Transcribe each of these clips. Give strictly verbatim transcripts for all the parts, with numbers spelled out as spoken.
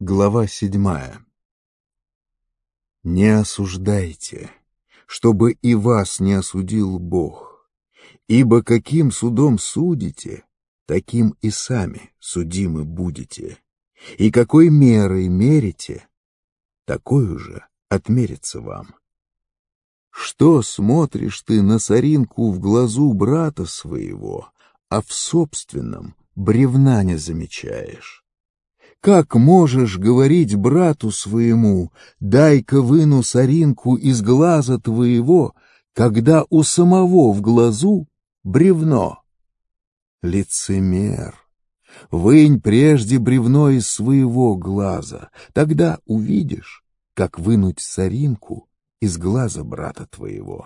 Глава седьмая. Не осуждайте, чтобы и вас не осудил Бог, ибо каким судом судите, таким и сами судимы будете, и какой мерой мерите, такой же отмерится вам. Что смотришь ты на соринку в глазу брата своего, а в собственном бревна не замечаешь? Как можешь говорить брату своему: дай-ка выну соринку из глаза твоего, когда у самого в глазу бревно? Лицемер, вынь прежде бревно из своего глаза, тогда увидишь, как вынуть соринку из глаза брата твоего.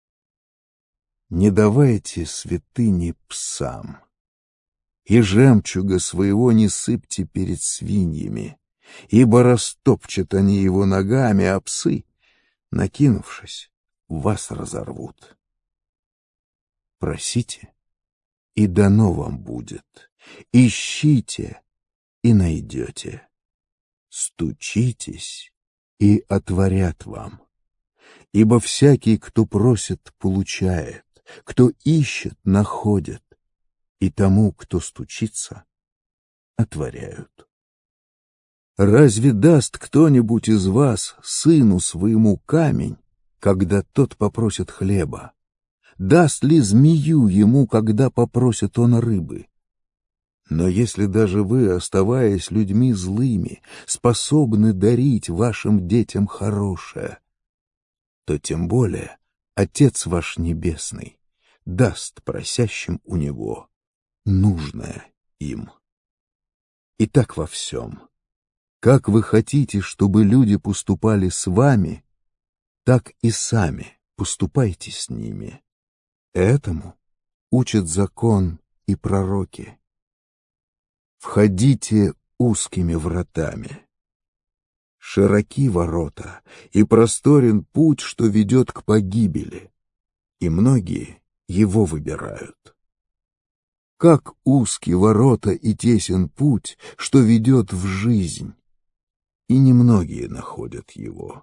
Не давайте святыни псам, и жемчуга своего не сыпьте перед свиньями, ибо растопчат они его ногами, а псы, накинувшись, вас разорвут. Просите, и дано вам будет, ищите, и найдете, стучитесь, и отворят вам. Ибо всякий, кто просит, получает, кто ищет, находит, и тому, кто стучится, отворяют. Разве даст кто-нибудь из вас сыну своему камень, когда тот попросит хлеба? Даст ли змею ему, когда попросит он рыбы? Но если даже вы, оставаясь людьми злыми, способны дарить вашим детям хорошее, то тем более Отец ваш Небесный даст просящим у Него нужное им. И так во всем. Как вы хотите, чтобы люди поступали с вами, так и сами поступайте с ними. Этому учат закон и пророки. Входите узкими вратами. Широки ворота, и просторен путь, что ведет к погибели, и многие его выбирают. Как узки ворота и тесен путь, что ведет в жизнь, и немногие находят его.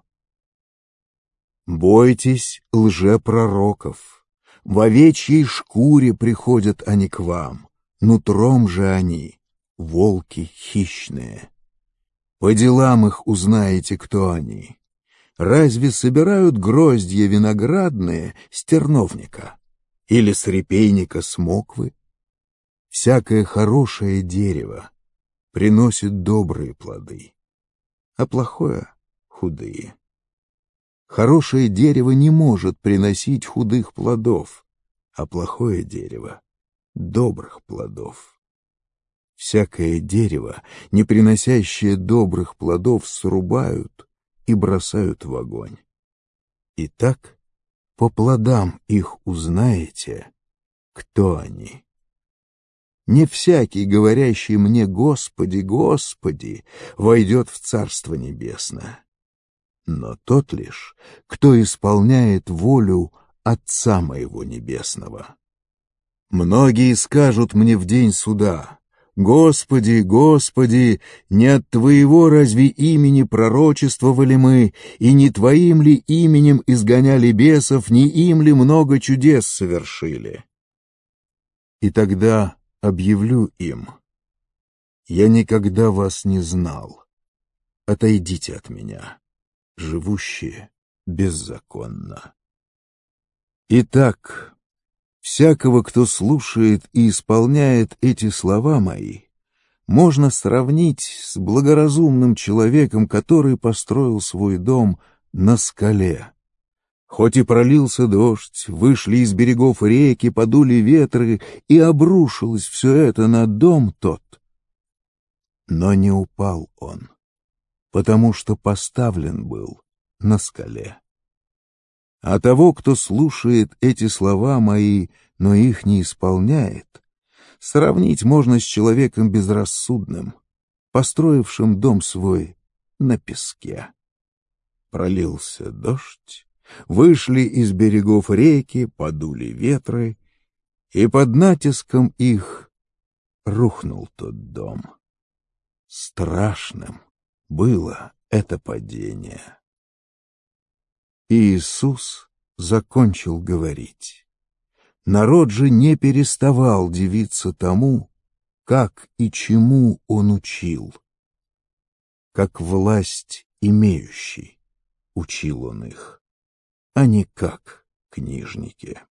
Бойтесь лжепророков, в овечьей шкуре приходят они к вам, нутром же они — волки хищные. По делам их узнаете, кто они. Разве собирают гроздья виноградные с терновника или с репейника смоквы? Всякое хорошее дерево приносит добрые плоды, а плохое — худые. Хорошее дерево не может приносить худых плодов, а плохое дерево — добрых плодов. Всякое дерево, не приносящее добрых плодов, срубают и бросают в огонь. Итак, по плодам их узнаете, кто они. Не всякий, говорящий мне «Господи, Господи», войдет в Царство Небесное, но тот лишь, кто исполняет волю Отца моего Небесного. Многие скажут мне в день суда: «Господи, Господи, не от Твоего разве имени пророчествовали мы, и не Твоим ли именем изгоняли бесов, не им ли много чудес совершили?» И тогда объявлю им: я никогда вас не знал. Отойдите от меня, живущие беззаконно. Итак, всякого, кто слушает и исполняет эти слова мои, можно сравнить с благоразумным человеком, который построил свой дом на скале. Хоть и пролился дождь, вышли из берегов реки, подули ветры, и обрушилось все это на дом тот. Но не упал он, потому что поставлен был на скале. А того, кто слушает эти слова мои, но их не исполняет, сравнить можно с человеком безрассудным, построившим дом свой на песке. Пролился дождь, вышли из берегов реки, подули ветры, и под натиском их рухнул тот дом. Страшным было это падение. И Иисус закончил говорить. Народ же не переставал дивиться тому, как и чему он учил. Как власть имеющий учил он их, а не как книжники.